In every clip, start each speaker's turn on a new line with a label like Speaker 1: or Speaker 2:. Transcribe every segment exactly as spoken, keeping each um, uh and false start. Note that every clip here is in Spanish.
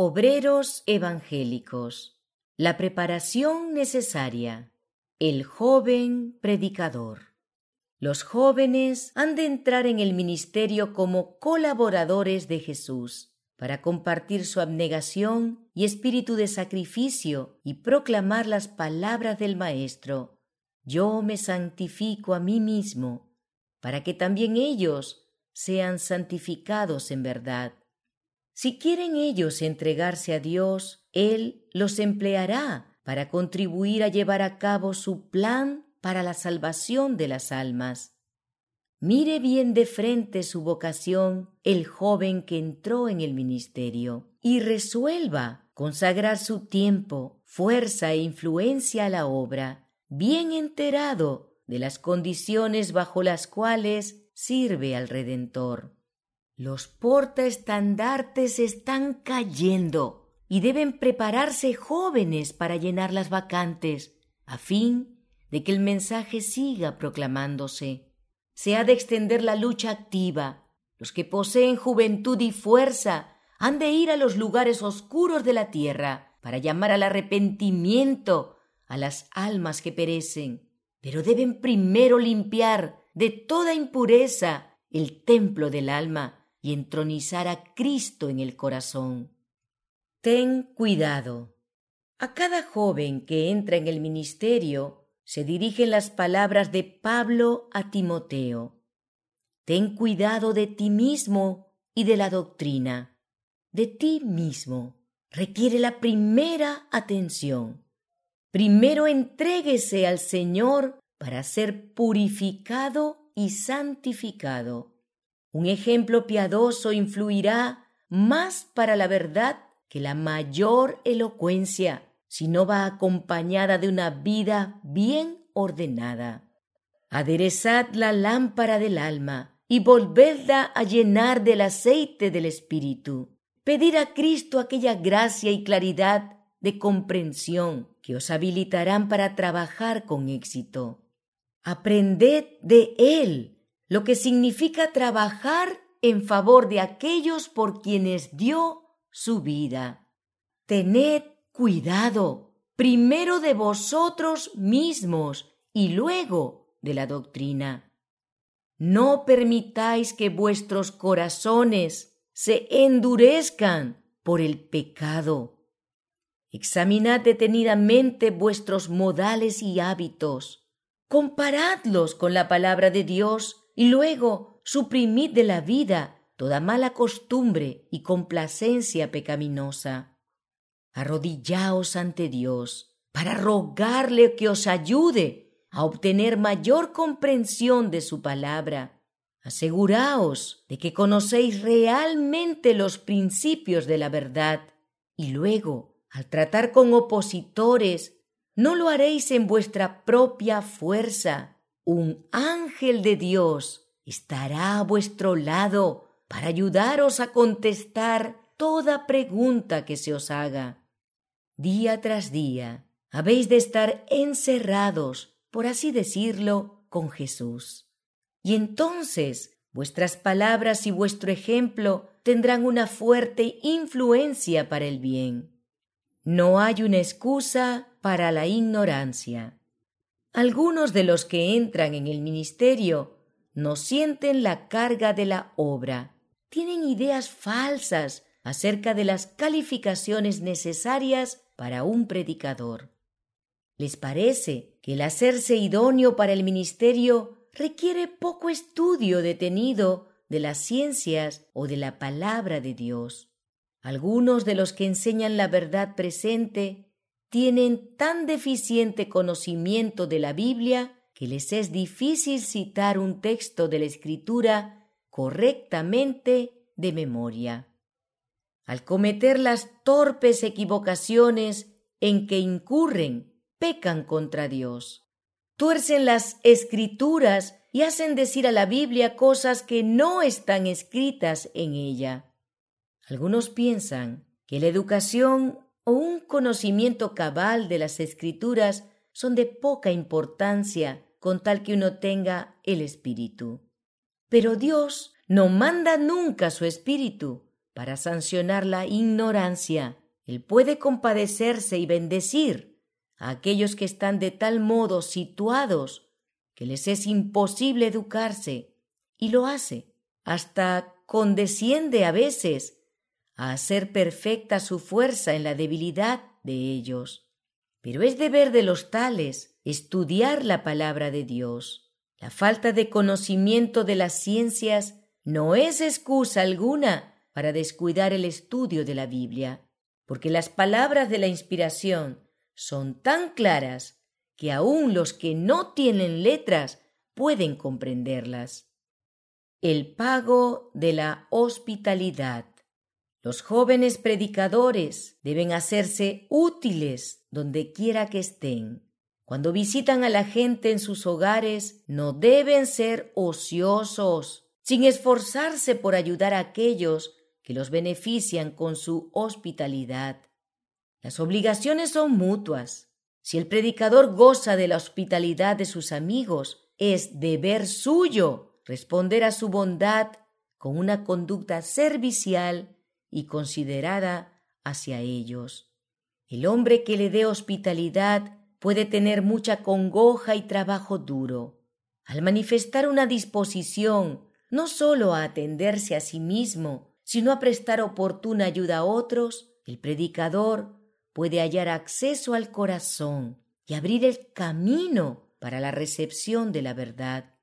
Speaker 1: Obreros evangélicos. La preparación necesaria. El joven predicador. Los jóvenes han de entrar en el ministerio como colaboradores de Jesús, para compartir su abnegación y espíritu de sacrificio y proclamar las palabras del Maestro: yo me santifico a mí mismo, para que también ellos sean santificados en verdad. Si quieren ellos entregarse a Dios, Él los empleará para contribuir a llevar a cabo su plan para la salvación de las almas. Mire bien de frente su vocación el joven que entró en el ministerio y resuelva consagrar su tiempo, fuerza e influencia a la obra, bien enterado de las condiciones bajo las cuales sirve al Redentor. Los portaestandartes están cayendo y deben prepararse jóvenes para llenar las vacantes, a fin de que el mensaje siga proclamándose. Se ha de extender la lucha activa. Los que poseen juventud y fuerza han de ir a los lugares oscuros de la tierra para llamar al arrepentimiento a las almas que perecen, pero deben primero limpiar de toda impureza el templo del alma y entronizar a Cristo en el corazón. Ten cuidado. A cada joven que entra en el ministerio se dirigen las palabras de Pablo a Timoteo. Ten cuidado de ti mismo y de la doctrina. De ti mismo requiere la primera atención. Primero entréguese al Señor para ser purificado y santificado. Un ejemplo piadoso influirá más para la verdad que la mayor elocuencia, si no va acompañada de una vida bien ordenada. Aderezad la lámpara del alma y volvedla a llenar del aceite del Espíritu. Pedid a Cristo aquella gracia y claridad de comprensión que os habilitarán para trabajar con éxito. Aprended de Él lo que significa trabajar en favor de aquellos por quienes dio su vida. Tened cuidado, primero de vosotros mismos y luego de la doctrina. No permitáis que vuestros corazones se endurezcan por el pecado. Examinad detenidamente vuestros modales y hábitos. Comparadlos con la palabra de Dios y luego suprimid de la vida toda mala costumbre y complacencia pecaminosa. Arrodillaos ante Dios para rogarle que os ayude a obtener mayor comprensión de su palabra. Aseguraos de que conocéis realmente los principios de la verdad y luego, al tratar con opositores, no lo haréis en vuestra propia fuerza. Un ángel de Dios estará a vuestro lado para ayudaros a contestar toda pregunta que se os haga. Día tras día habéis de estar encerrados, por así decirlo, con Jesús. Y entonces vuestras palabras y vuestro ejemplo tendrán una fuerte influencia para el bien. No hay una excusa para la ignorancia. Algunos de los que entran en el ministerio no sienten la carga de la obra. Tienen ideas falsas acerca de las calificaciones necesarias para un predicador. Les parece que el hacerse idóneo para el ministerio requiere poco estudio detenido de las ciencias o de la palabra de Dios. Algunos de los que enseñan la verdad presente tienen tan deficiente conocimiento de la Biblia que les es difícil citar un texto de la Escritura correctamente de memoria. Al cometer las torpes equivocaciones en que incurren, pecan contra Dios. Tuercen las Escrituras y hacen decir a la Biblia cosas que no están escritas en ella. Algunos piensan que la educación o un conocimiento cabal de las Escrituras son de poca importancia con tal que uno tenga el Espíritu. Pero Dios no manda nunca su Espíritu para sancionar la ignorancia. Él puede compadecerse y bendecir a aquellos que están de tal modo situados que les es imposible educarse, y lo hace. Hasta condesciende a veces a hacer perfecta su fuerza en la debilidad de ellos. Pero es deber de los tales estudiar la palabra de Dios. La falta de conocimiento de las ciencias no es excusa alguna para descuidar el estudio de la Biblia, porque las palabras de la inspiración son tan claras que aun los que no tienen letras pueden comprenderlas. El pago de la hospitalidad. Los jóvenes predicadores deben hacerse útiles donde quiera que estén. Cuando visitan a la gente en sus hogares, no deben ser ociosos, sin esforzarse por ayudar a aquellos que los benefician con su hospitalidad. Las obligaciones son mutuas. Si el predicador goza de la hospitalidad de sus amigos, es deber suyo responder a su bondad con una conducta servicial y considerada hacia ellos. El hombre que le dé hospitalidad puede tener mucha congoja y trabajo duro. Al manifestar una disposición no sólo a atenderse a sí mismo, sino a prestar oportuna ayuda a otros, el predicador puede hallar acceso al corazón y abrir el camino para la recepción de la verdad.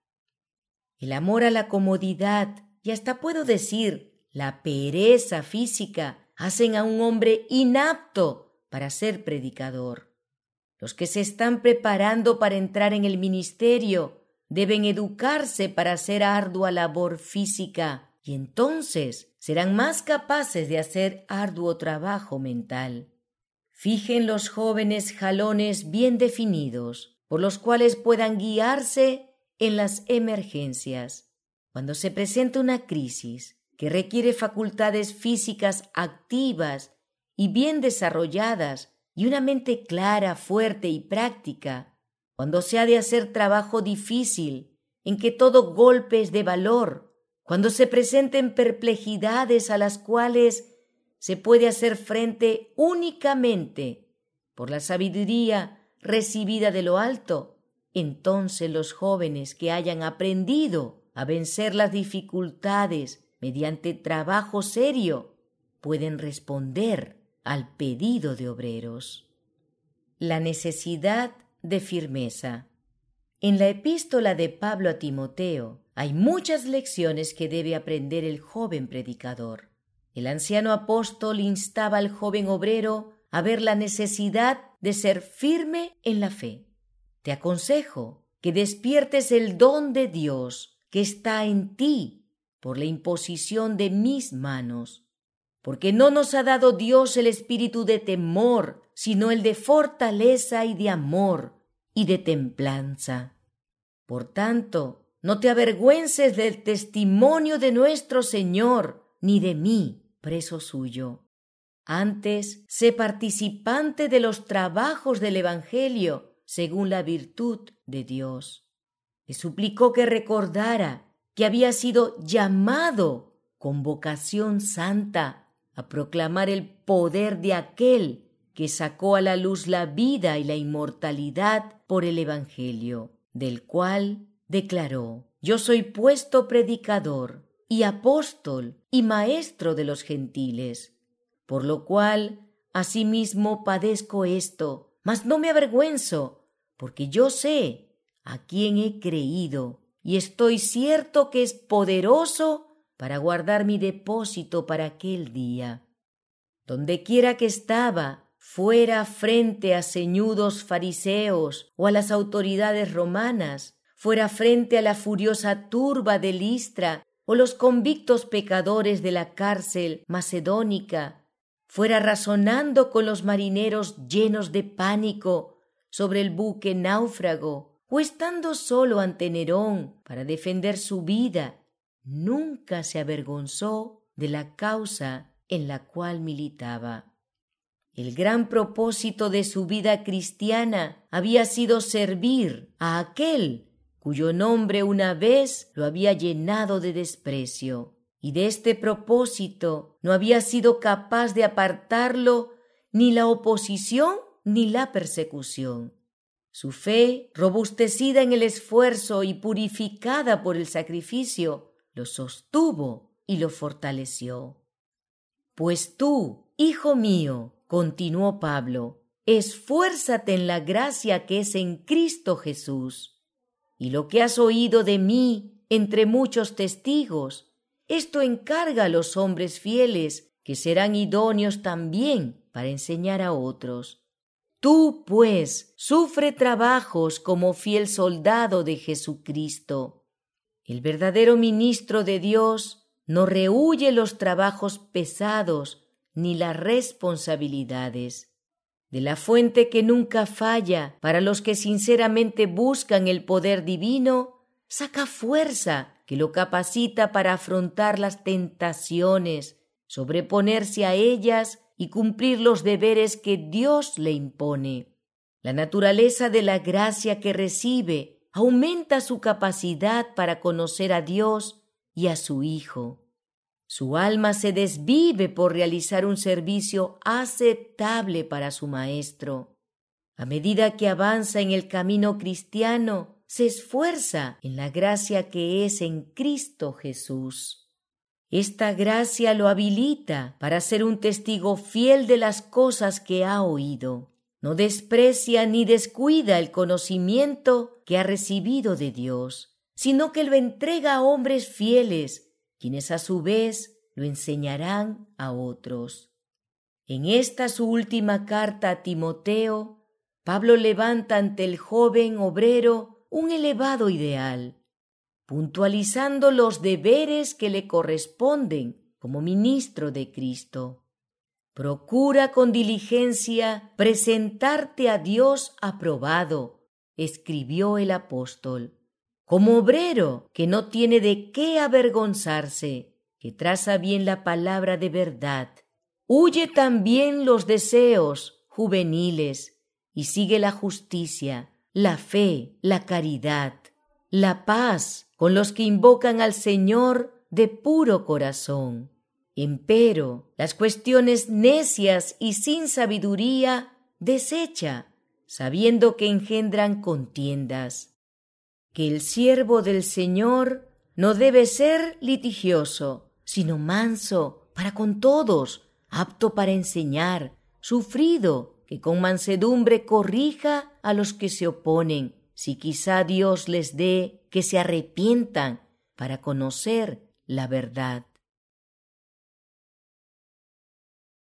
Speaker 1: El amor a la comodidad, y hasta puedo decir la pereza física, hacen a un hombre inapto para ser predicador. Los que se están preparando para entrar en el ministerio deben educarse para hacer ardua labor física, y entonces serán más capaces de hacer arduo trabajo mental. Fijen los jóvenes jalones bien definidos, por los cuales puedan guiarse en las emergencias. Cuando se presenta una crisis que requiere facultades físicas activas y bien desarrolladas y una mente clara, fuerte y práctica, cuando se ha de hacer trabajo difícil, en que todo golpe es de valor, cuando se presenten perplejidades a las cuales se puede hacer frente únicamente por la sabiduría recibida de lo alto, entonces los jóvenes que hayan aprendido a vencer las dificultades mediante trabajo serio pueden responder al pedido de obreros. La necesidad de firmeza. En la epístola de Pablo a Timoteo hay muchas lecciones que debe aprender el joven predicador. El anciano apóstol instaba al joven obrero a ver la necesidad de ser firme en la fe. Te aconsejo que despiertes el don de Dios que está en ti por la imposición de mis manos, porque no nos ha dado Dios el espíritu de temor, sino el de fortaleza y de amor y de templanza. Por tanto, no te avergüences del testimonio de nuestro Señor, ni de mí, preso suyo. Antes, sé participante de los trabajos del Evangelio, según la virtud de Dios. Le suplicó que recordara que había sido llamado con vocación santa a proclamar el poder de aquel que sacó a la luz la vida y la inmortalidad por el Evangelio, del cual declaró: yo soy puesto predicador y apóstol y maestro de los gentiles, por lo cual asimismo padezco esto, mas no me avergüenzo, porque yo sé a quién he creído, y estoy cierto que es poderoso para guardar mi depósito para aquel día. Dondequiera que estaba, fuera frente a ceñudos fariseos o a las autoridades romanas, fuera frente a la furiosa turba de Listra o los convictos pecadores de la cárcel macedónica, fuera razonando con los marineros llenos de pánico sobre el buque náufrago, o estando solo ante Nerón para defender su vida, nunca se avergonzó de la causa en la cual militaba. El gran propósito de su vida cristiana había sido servir a aquel cuyo nombre una vez lo había llenado de desprecio. y de este propósito no había sido capaz de apartarlo ni la oposición ni la persecución. Su fe, robustecida en el esfuerzo y purificada por el sacrificio, lo sostuvo y lo fortaleció. Pues tú, hijo mío, continuó Pablo, esfuérzate en la gracia que es en Cristo Jesús. Y lo que has oído de mí entre muchos testigos, esto encarga a los hombres fieles, que serán idóneos también para enseñar a otros. Tú, pues, sufre trabajos como fiel soldado de Jesucristo. El verdadero ministro de Dios no rehúye los trabajos pesados ni las responsabilidades. De la fuente que nunca falla para los que sinceramente buscan el poder divino, saca fuerza que lo capacita para afrontar las tentaciones, sobreponerse a ellas y cumplir los deberes que Dios le impone. La naturaleza de la gracia que recibe aumenta su capacidad para conocer a Dios y a su Hijo. Su alma se desvive por realizar un servicio aceptable para su Maestro. A medida que avanza en el camino cristiano, se esfuerza en la gracia que es en Cristo Jesús. Esta gracia lo habilita para ser un testigo fiel de las cosas que ha oído. No desprecia ni descuida el conocimiento que ha recibido de Dios, sino que lo entrega a hombres fieles, quienes a su vez lo enseñarán a otros. En esta su última carta a Timoteo, Pablo levanta ante el joven obrero un elevado ideal, puntualizando los deberes que le corresponden como ministro de Cristo. Procura con diligencia presentarte a Dios aprobado, escribió el apóstol, como obrero que no tiene de qué avergonzarse, que traza bien la palabra de verdad. Huye también los deseos juveniles y sigue la justicia, la fe, la caridad, la paz con los que invocan al Señor de puro corazón. Empero, las cuestiones necias y sin sabiduría desecha, sabiendo que engendran contiendas. Que el siervo del Señor no debe ser litigioso, sino manso para con todos, apto para enseñar, sufrido, que con mansedumbre corrija a los que se oponen, si quizá Dios les dé que se arrepientan para conocer la verdad.